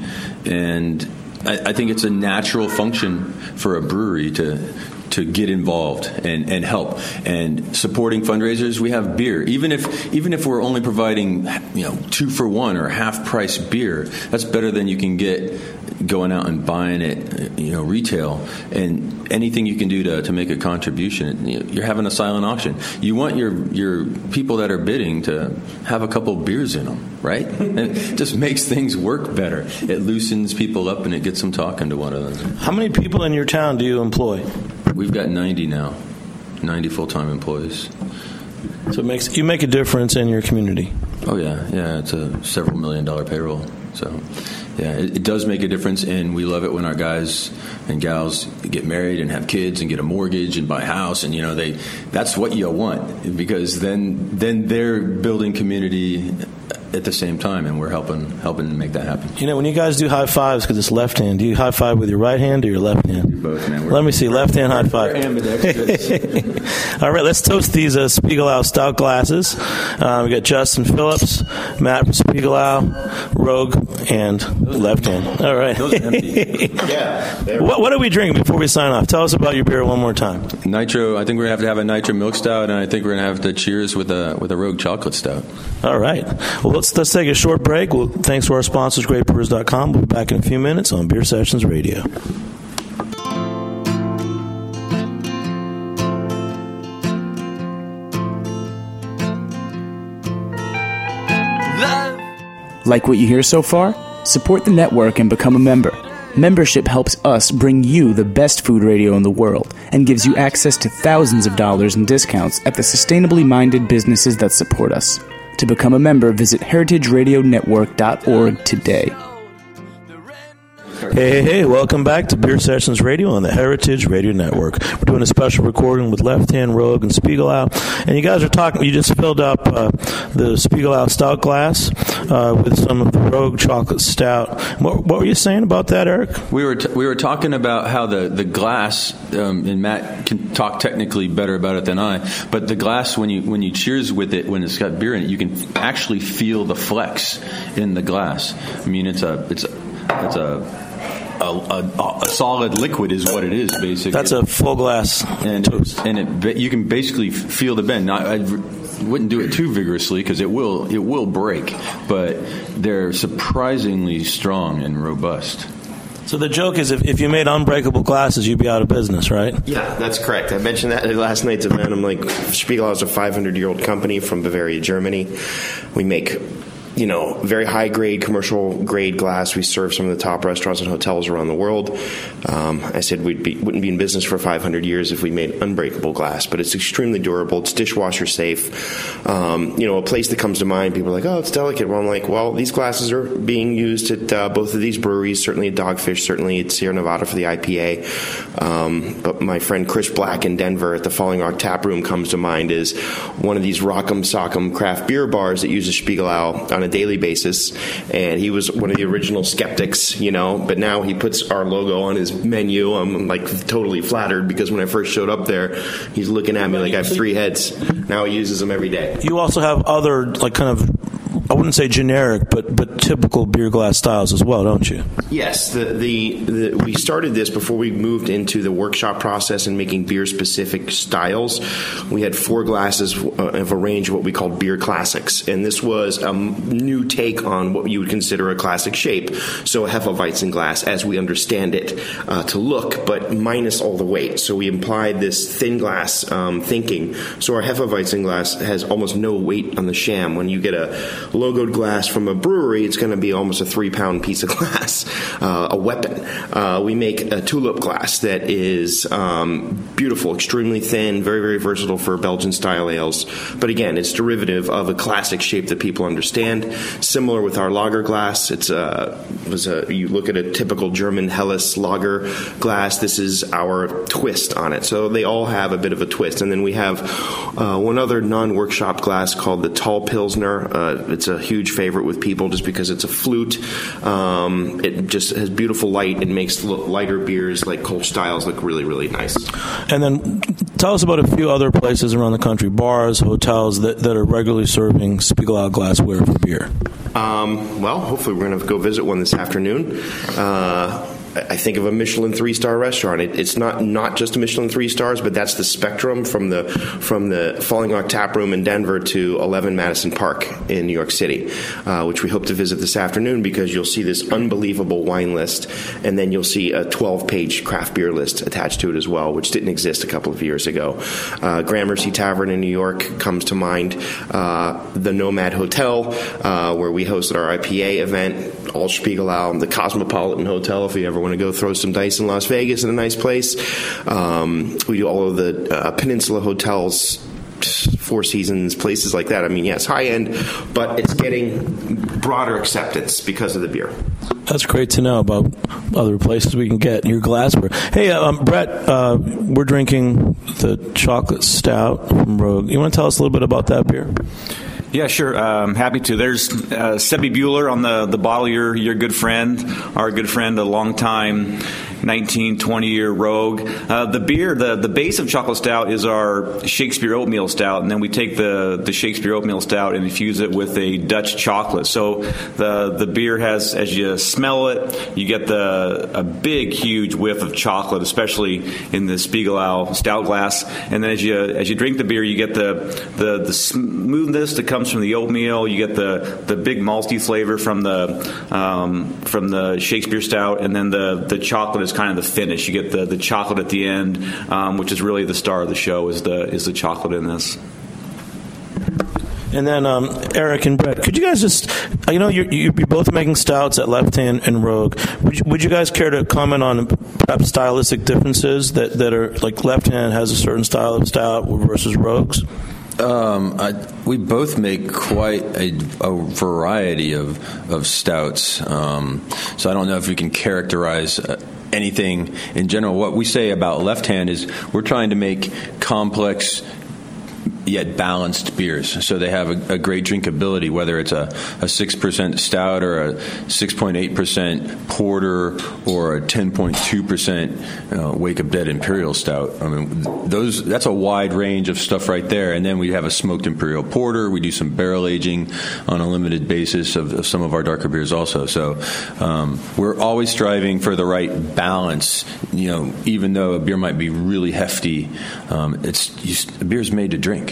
And I, I think it's a natural function for a brewery to to get involved and, and help. And supporting fundraisers, we have beer. Even if even if we're only providing, you know, two for one or half price beer, that's better than you can get going out and buying it, you know, retail. And anything you can do to, to make a contribution, you're having a silent auction. You want your your people that are bidding to have a couple beers in them, right? It just makes things work better. It loosens people up and it gets them talking to one another. How many people in your town do you employ? We've got ninety now, ninety full-time employees. So it makes you make a difference in your community. Oh yeah, yeah. It's a several million dollar payroll. So yeah, it, it does make a difference, and we love it when our guys and gals get married and have kids and get a mortgage and buy a house, and you know they that's what you want, because then then they're building community at the same time, and we're helping helping to make that happen. You know, when you guys do high fives, because it's left hand, do you high five with your right hand or your left hand? Do both, man. We're, Let me see, left hand high five. All right, let's toast these uh, Spiegelau Stout glasses. Uh, we got Justin Phillips, Matt from Spiegelau, Rogue, and left hand. All right. Those are empty. Yeah. What, what are we drinking before we sign off? Tell us about your beer one more time. Nitro. I think we're gonna have to have a Nitro Milk Stout, and I think we're gonna have to cheers with a with a Rogue Chocolate Stout. All right. Well, let's let's take a short break. Well, thanks to our sponsors, great brewers dot com. We'll be back in a few minutes on Beer Sessions Radio. Like what you hear so far? Support the network and become a member. Membership helps us bring you the best food radio in the world and gives you access to thousands of dollars in discounts at the sustainably minded businesses that support us. To become a member, visit heritage radio network dot org today. Hey, hey, hey, welcome back to Beer Sessions Radio on the Heritage Radio Network. We're doing a special recording with Left Hand, Rogue, and Spiegelau. And you guys are talking, you just filled up uh, the Spiegelau Stout glass uh, with some of the Rogue Chocolate Stout. What, what were you saying about that, Eric? We were t- we were talking about how the, the glass, um, and Matt can talk technically better about it than I, but the glass, when you when you cheers with it, when it's got beer in it, you can actually feel the flex in the glass. I mean, it's a, it's a, it's a, A, a, a solid liquid is what it is, basically. That's a full glass and toast. And it, you can basically feel the bend. Now, I wouldn't do it too vigorously because it will it will break, but they're surprisingly strong and robust. So the joke is, if, if you made unbreakable glasses, you'd be out of business, right? Yeah, that's correct. I mentioned that at last night's event. I'm like, Spiegelau is a five hundred year old company from Bavaria, Germany. We make, you know, very high grade, commercial grade glass. We serve some of the top restaurants and hotels around the world. Um, I said we be, wouldn't be in business for five hundred years if we made unbreakable glass, but it's extremely durable. It's dishwasher safe. Um, you know, a place that comes to mind, people are like, oh, it's delicate. Well, I'm like, well, these glasses are being used at uh, both of these breweries, certainly at Dogfish, certainly at Sierra Nevada for the I P A. Um, but my friend Chris Black in Denver at the Falling Rock Tap Room comes to mind as one of these Rock'em Sock'em craft beer bars that uses Spiegelau on a daily basis, and he was one of the original skeptics, you know, but now he puts our logo on his menu. I'm like totally flattered because when I first showed up there, he's looking at me like I have three heads. Now he uses them every day. You also have other, like, kind of, I wouldn't say generic, but but typical beer glass styles as well, don't you? Yes, the, the the we started this before we moved into the workshop process and making beer specific styles. We had four glasses of a range of what we called beer classics, and this was a new take on what you would consider a classic shape. So a Hefeweizen glass, as we understand it, uh, to look, but minus all the weight. So we implied this thin glass um, thinking. So our Hefeweizen glass has almost no weight on the sham. When you get a logoed glass from a brewery, it's going to be almost a three-pound piece of glass, uh, a weapon. Uh, we make a tulip glass that is um, beautiful, extremely thin, very, very versatile for Belgian-style ales. But again, it's derivative of a classic shape that people understand. Similar with our lager glass. It's a, was a you look at a typical German Helles lager glass. This is our twist on it. So they all have a bit of a twist. And then we have uh, one other non-workshop glass called the Tall Pilsner. Uh, it's a huge favorite with people just because it's a flute. Um, it just has beautiful light. It makes lighter beers like Kolsch styles look really, really nice. And then tell us about a few other places around the country, bars, hotels that, that are regularly serving Spiegelau glassware for beer. Um, well, hopefully we're going to go visit one this afternoon. Uh, I think of a Michelin three-star restaurant. It, it's not not just a Michelin three stars, but that's the spectrum from the from the Falling Rock Tap Room in Denver to eleven Madison Park in New York City, uh, which we hope to visit this afternoon because you'll see this unbelievable wine list, and then you'll see a twelve-page craft beer list attached to it as well, which didn't exist a couple of years ago. Uh, Gramercy Tavern in New York comes to mind. Uh, the Nomad Hotel, uh, where we hosted our I P A event, all Spiegelau. The Cosmopolitan Hotel, if you ever want to go throw some dice in Las Vegas in a nice place. Um, we do all of the uh, Peninsula hotels, Four Seasons, places like that. I mean, yes, high end, but it's getting broader acceptance because of the beer. That's great to know about other places we can get your glassware. Hey, um, Brett, uh, we're drinking the chocolate stout from Rogue. You want to tell us a little bit about that beer? Yeah, sure. Um, happy to. There's uh, Sebi Bueller on the, the bottle, your, your good friend, our good friend, a long time, nineteen, twenty-year Rogue. Uh, the beer, the, the base of chocolate stout is our Shakespeare oatmeal stout, and then we take the, the Shakespeare oatmeal stout and infuse it with a Dutch chocolate. So the the beer has, as you smell it, you get the a big, huge whiff of chocolate, especially in the Spiegelau stout glass. And then as you as you drink the beer, you get the the, the smoothness that comes from the oatmeal. You get the, the big malty flavor from the um, from the Shakespeare stout, and then the, the chocolate is kind of the finish. You get the, the chocolate at the end, um, which is really the star of the show. Is the is the chocolate in this. And then um, Eric and Brett, could you guys just, you know, you're, you're both making stouts at Left Hand and Rogue. Would you, would you guys care to comment on perhaps stylistic differences that, that are, like Left Hand has a certain style of stout versus Rogues? Um, I, we both make quite a, a variety of of stouts, um, so I don't know if we can characterize uh, anything in general. What we say about Left Hand is we're trying to make complex yet balanced beers, so they have a, a great drinkability, whether it's a, a six percent stout or a six point eight percent porter or a ten point two percent uh, Wake Up Dead Imperial Stout. I mean, those that's a wide range of stuff right there. And then we have a smoked Imperial Porter. We do some barrel aging on a limited basis of, of some of our darker beers also. So um, we're always striving for the right balance. You know, even though a beer might be really hefty, um, it's you, a beer's made to drink.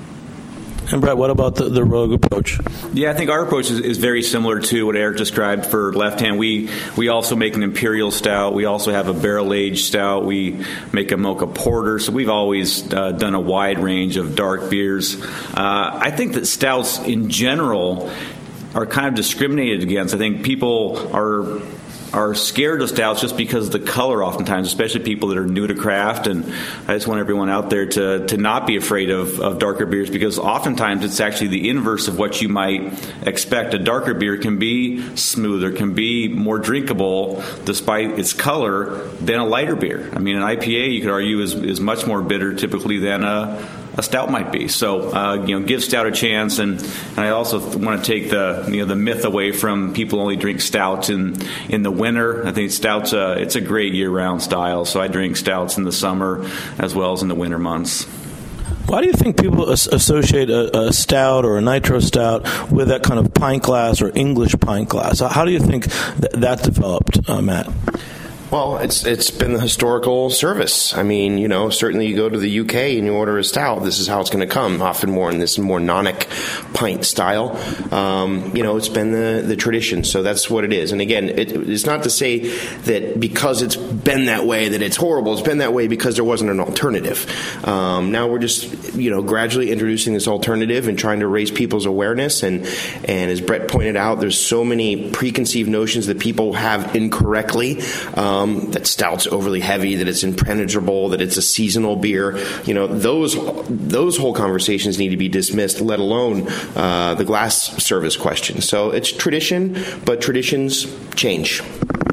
And Brett, what about the, the Rogue approach? Yeah, I think our approach is, is very similar to what Eric described for Left Hand. We we also make an Imperial Stout. We also have a barrel-aged stout. We make a Mocha Porter. So we've always uh, done a wide range of dark beers. Uh, I think that stouts in general are kind of discriminated against. I think people are are scared of stouts just because of the color oftentimes, especially people that are new to craft. And I just want everyone out there to, to not be afraid of, of darker beers, because oftentimes it's actually the inverse of what you might expect. A darker beer can be smoother, can be more drinkable despite its color than a lighter beer. I mean, an I P A, you could argue, is, is much more bitter typically than a a stout might be. So, uh, you know, give stout a chance. And, and I also want to take the, you know, the myth away from people only drink stouts in, in the winter. I think stouts, uh, it's a great year-round style. So I drink stouts in the summer as well as in the winter months. Why do you think people as- associate a, a stout or a nitro stout with that kind of pint glass or English pint glass? How do you think th- that developed, uh, Matt? Well, it's it's been the historical service. I mean, you know, certainly you go to the U K and you order a stout, this is how it's going to come, often more in this more nonic pint style. Um, you know, it's been the, the tradition, so that's what it is. And again, it, it's not to say that because it's been that way that it's horrible. It's been that way because there wasn't an alternative. Um, now we're just, you know, gradually introducing this alternative and trying to raise people's awareness. And, and as Brett pointed out, there's so many preconceived notions that people have incorrectly. Um, Um, that stout's overly heavy, that it's impenetrable, that it's a seasonal beer. You know, those those whole conversations need to be dismissed, let alone uh, the glass service question. So it's tradition, but traditions change.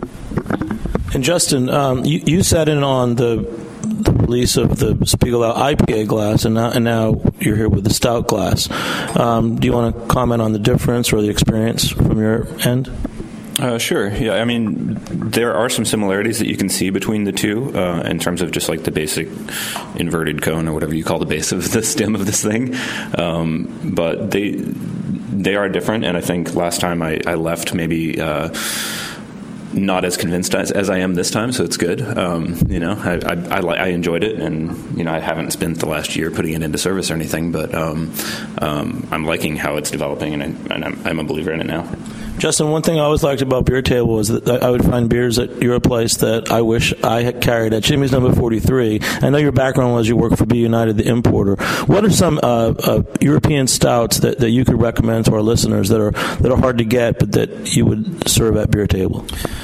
And Justin, um, you, you sat in on the, the release of the Spiegelau I P A glass, and now, and now you're here with the stout glass. Um, do you want to comment on the difference or the experience from your end? Uh, sure. Yeah. I mean, there are some similarities that you can see between the two uh, in terms of just like the basic inverted cone or whatever you call the base of the stem of this thing. Um, but they they are different, and I think last time I, I left maybe uh, not as convinced as, as I am this time, so it's good. Um, you know, I, I, I, I enjoyed it, and you know, I haven't spent the last year putting it into service or anything, but um, um, I'm liking how it's developing, and, I, and I'm, I'm a believer in it now. Justin, one thing I always liked about Beer Table was that I would find beers at your place that I wish I had carried at Jimmy's Number forty-three. I know your background was you work for B United, the importer. What are some uh, uh, European stouts that, that you could recommend to our listeners that are that are hard to get but that you would serve at Beer Table?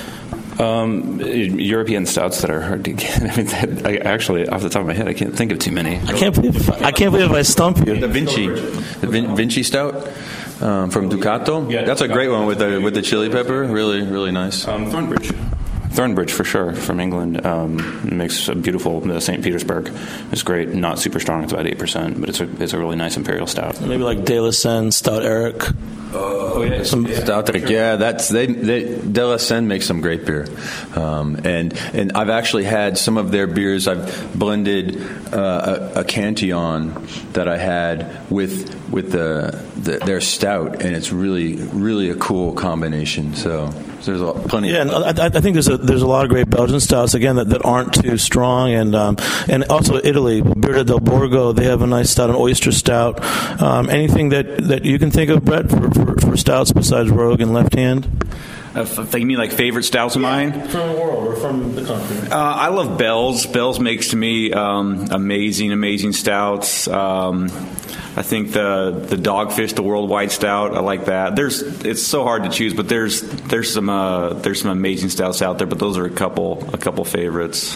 Um, European stouts that are hard to get. I mean, that, I actually, off the top of my head, I can't think of too many. I can't believe if I, I can't believe if I stump you. The Vinci, the Vin, Vinci stout. Um, from Ducato, yeah, that's a great one with the with the chili pepper. Really, really nice. Um, Thornbridge, Thornbridge for sure from England. Um, makes a beautiful. The Saint Petersburg is great. Not super strong. It's about eight percent, but it's a it's a really nice imperial stout. Maybe like De La Seine, Stout Eric. Oh yeah, some yeah, Stout Eric. Sure. Yeah, that's they. they De La Seine makes some great beer, um, and and I've actually had some of their beers. I've blended uh, a, a Cantillon that I had with with the, the their stout, and it's really really a cool combination. So there's a, plenty. Yeah, of and I, I think there's a there's a lot of great Belgian stouts again that, that aren't too strong, and um, and also Italy, Birra del Borgo, they have a nice stout, an oyster stout. Um, anything that, that you can think of, Brett, for, for, for stouts besides Rogue and Left Hand? Uh, f- you mean like favorite stouts of yeah, mine? From the world or from the country? Uh, I love Bell's. Bell's makes to me um, amazing, amazing stouts. Um, I think the the Dogfish, the Worldwide Stout, I like that. There's it's so hard to choose, but there's there's some uh, there's some amazing stouts out there. But those are a couple a couple favorites.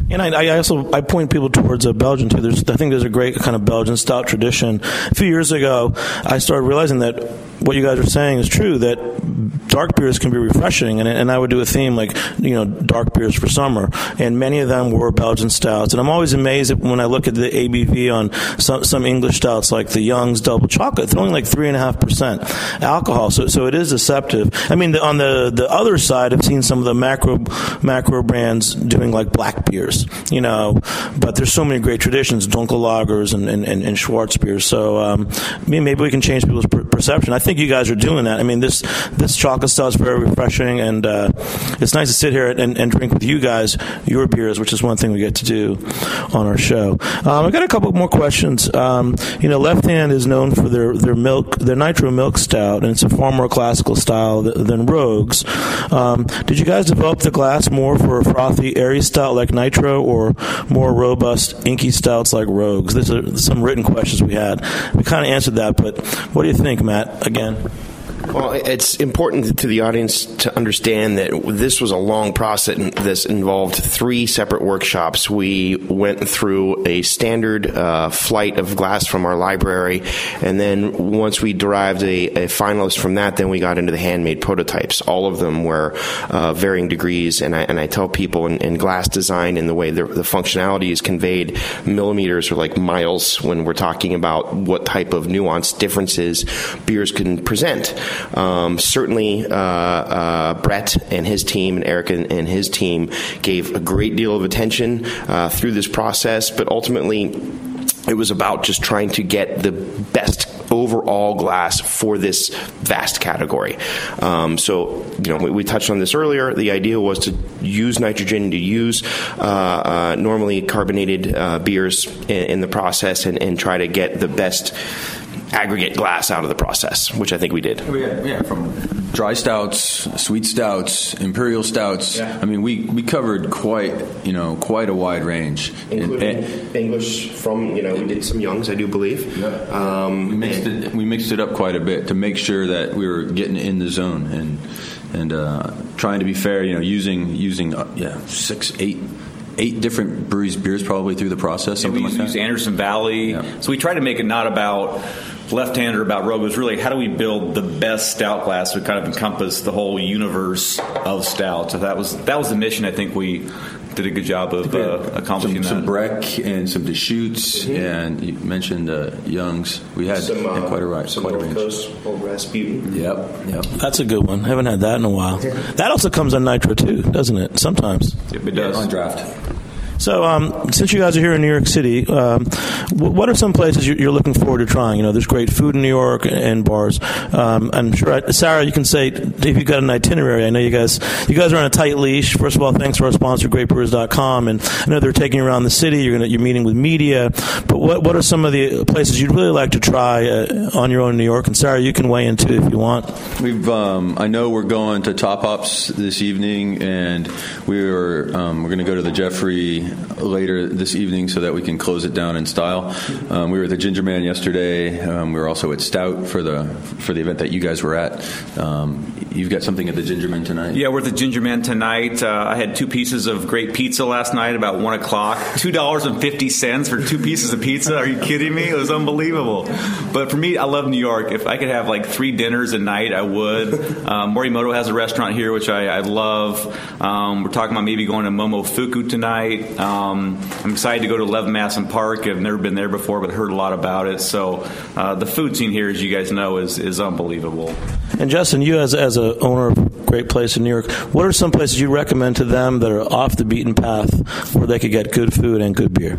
And I, I also I point people towards a Belgian too. There's, I think there's a great kind of Belgian stout tradition. A few years ago, I started realizing that what you guys are saying is true, that dark beers can be refreshing, and, and I would do a theme like, you know, dark beers for summer, and many of them were Belgian stouts. And I'm always amazed when I look at the A B V on some, some English stouts like the Young's Double Chocolate. It's only like three and a half percent alcohol, so so it is deceptive. I mean, the, on the the other side, I've seen some of the macro macro brands doing like black beers, you know, but there's so many great traditions, Dunkel lagers and and, and, and Schwarz beers. So um, maybe we can change people's per- perception. I think you guys are doing that. I mean, this this chocolate stout is very refreshing, and uh, it's nice to sit here and, and drink with you guys your beers, which is one thing we get to do on our show. Um, I got a couple more questions. Um, you know, Left Hand is known for their their milk, their nitro milk stout, and it's a far more classical style th- than Rogue's. Um, did you guys develop the glass more for a frothy, airy stout like Nitro, or more robust, inky stouts like Rogue's? These are some written questions we had. We kind of answered that, but what do you think, Matt? Again. Well, it's important to the audience to understand that this was a long process. This involved three separate workshops. We went through a standard uh, flight of glass from our library, and then once we derived a, a finalist from that, then we got into the handmade prototypes. All of them were uh, varying degrees, and I, and I tell people in, in glass design and the way the, the functionality is conveyed, millimeters are like miles when we're talking about what type of nuanced differences beers can present. Um, certainly, uh, uh, Brett and his team, and Eric and, and his team gave a great deal of attention uh, through this process, but ultimately it was about just trying to get the best overall glass for this vast category. Um, so, you know, we, we touched on this earlier. The idea was to use nitrogen, to use uh, uh, normally carbonated uh, beers in, in the process, and, and try to get the best aggregate glass out of the process, which I think we did. Yeah, yeah, from dry stouts, sweet stouts, imperial stouts. Yeah. I mean, we, we covered quite, you know, quite a wide range. Including and, English from, you know, we did some Youngs, I do believe. Yeah. Um, we mixed it. We mixed it up quite a bit to make sure that we were getting in the zone and and uh, trying to be fair. You know, using using uh, yeah six eight. Eight different breweries beers probably through the process. And we like use that. Anderson Valley. Yeah. So we try to make it not about Left Hand or about Rogue. It was really how do we build the best stout glass to kind of encompass the whole universe of stouts. So that was that was the mission. I think we did a good job of uh, accomplishing some, that. Some Breck and some Deschutes, mm-hmm. and you mentioned uh, Youngs. We had some, uh, quite a right, some quite North a range. Coast Old Rasputin. Yep, yep. That's a good one. I haven't had that in a while. That also comes on Nitro too, doesn't it? Sometimes. Yep, it does. Yeah, on draft. So, um, since you guys are here in New York City, um, what are some places you're looking forward to trying? You know, there's great food in New York and bars. Um, I'm sure, I, Sarah, you can say if you've got an itinerary. I know you guys, you guys are on a tight leash. First of all, thanks to our sponsor, great brewers dot com, and I know they're taking you around the city. You're gonna, you're meeting with media. But what what are some of the places you'd really like to try uh, on your own in New York? And Sarah, you can weigh in too if you want. We've, um, I know we're going to Top Hops this evening, and we're um, we're going to go to the Jeffrey later this evening so that we can close it down in style. Um, we were at the Ginger Man yesterday. Um, we were also at Stout for the for the event that you guys were at. Um, you've got something at the Ginger Man tonight? Yeah, we're at the Ginger Man tonight. Uh, I had two pieces of great pizza last night about one o'clock. two dollars and fifty cents for two pieces of pizza. Are you kidding me? It was unbelievable. But for me, I love New York. If I could have like three dinners a night, I would. Um, Morimoto has a restaurant here, which I, I love. Um, we're talking about maybe going to Momofuku tonight. Um, I'm excited to go to Eleven Masson Park. I've never been there before, but heard a lot about it. So uh, the food scene here, as you guys know, is is unbelievable. And Justin, you as as a owner of a great place in New York, what are some places you recommend to them that are off the beaten path where they could get good food and good beer?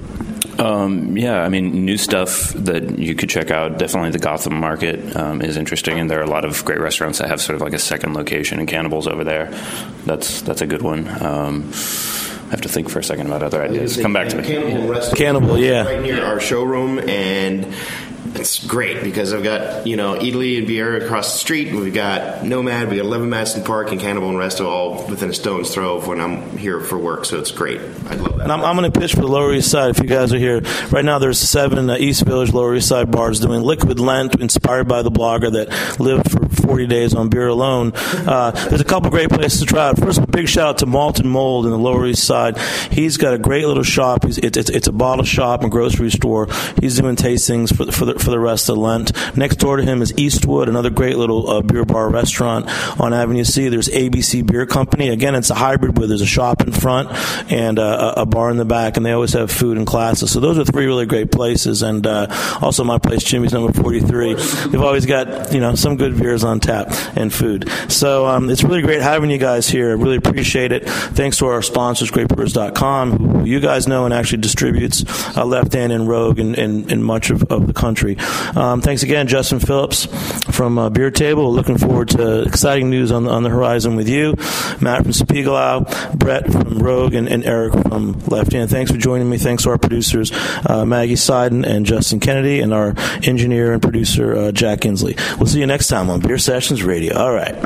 Um, yeah, I mean, new stuff that you could check out. Definitely the Gotham Market um, is interesting, and there are a lot of great restaurants that have sort of like a second location, and Cannibals over there. That's that's a good one. Um, I have to think for a second about other ideas. Come back to me. Cannibal Restaurant. Cannibal, yeah. Right near our showroom, and it's great because I've got, you know, Italy and Vieira across the street, and we've got Nomad, we got eleven Madison Park and Cannibal and Resto all within a stone's throw of when I'm here for work, so it's great. I love that. And I'm, I'm going to pitch for the Lower East Side if you guys are here. Right now there's seven uh, East Village, Lower East Side bars doing Liquid Lent, inspired by the blogger that lived for forty days on beer alone. Uh, there's a couple great places to try out. First, a big shout out to Malt and Mold in the Lower East Side. He's got a great little shop. He's, it's, it's, it's a bottle shop and grocery store. He's doing tastings for the, for the, for the rest of Lent. Next door to him is Eastwood, another great little uh, beer bar restaurant on Avenue C. There's A B C Beer Company. Again, it's a hybrid where there's a shop in front and uh, a bar in the back, and they always have food and classes. So those are three really great places. And uh, also my place, Jimmy's number forty-three. We've always got, you know, some good beers on tap and food. So um, it's really great having you guys here. I really appreciate it. Thanks to our sponsors, great brewers dot com, who you guys know and actually distributes uh, Left Hand and Rogue in, in, in much of, of the country. Um, thanks again, Justin Phillips from uh, Beer Table. Looking forward to exciting news on the, on the horizon with you. Matt from Spiegelau, Brett from Rogue, and, and Eric from Left Hand. Thanks for joining me. Thanks to our producers, uh, Maggie Seiden and Justin Kennedy, and our engineer and producer, uh, Jack Inslee. We'll see you next time on Beer Sessions Radio. All right.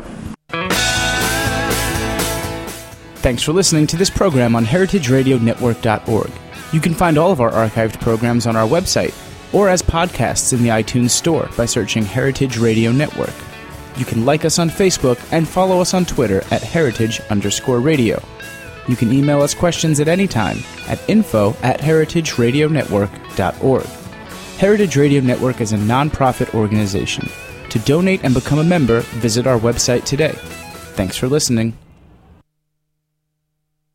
Thanks for listening to this program on heritage radio network dot org. You can find all of our archived programs on our website or as podcasts in the iTunes Store by searching Heritage Radio Network. You can like us on Facebook and follow us on Twitter at heritage underscore radio. You can email us questions at any time at info at heritage radio network dot org. Heritage Radio Network is a non-profit organization. To donate and become a member, visit our website today. Thanks for listening.